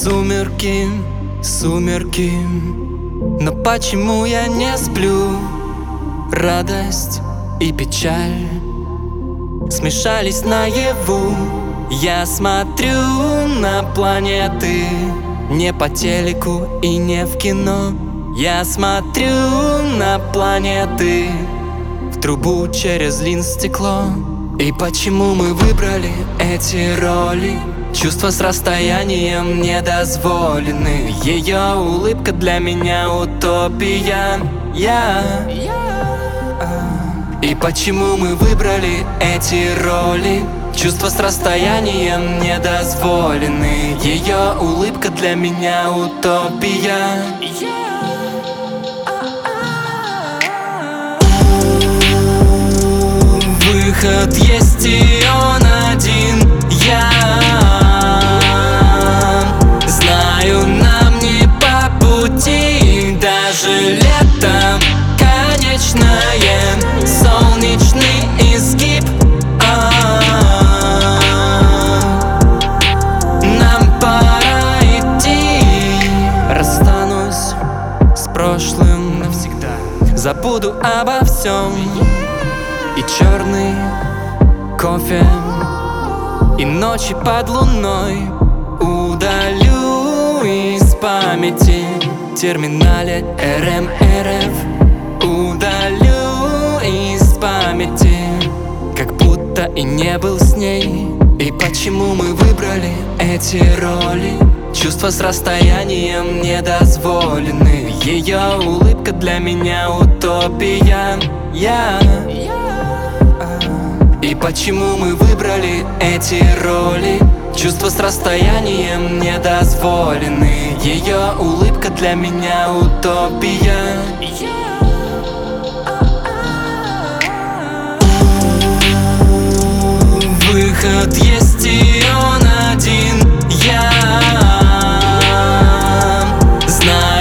Сумерки, сумерки, но почему я не сплю? Радость и печаль смешались наяву. Я смотрю на планеты, не по телеку и не в кино. Я смотрю на планеты в трубу через линз-стекло. И почему мы выбрали эти роли? Чувства с расстоянием не дозволены. Ее улыбка для меня утопия. И почему мы выбрали эти роли? Чувства с расстоянием не дозволены. Ее улыбка для меня утопия. Выход есть, и он один. Я знаю, нам не по пути. Даже летом конечное, солнечный изгиб. Нам пора идти. Расстанусь с прошлым навсегда. Забуду обо всем. И черный кофе, и ночи под луной. Удалю из памяти в терминале РМРФ. Удалю из памяти, как будто и не был с ней. И почему мы выбрали эти роли? Чувства с расстоянием не дозволены. Ее улыбка для меня утопия. И почему мы выбрали эти роли? Чувства с расстоянием не дозволены. Ее улыбка для меня утопия. Выход есть, и он один. Я знаю.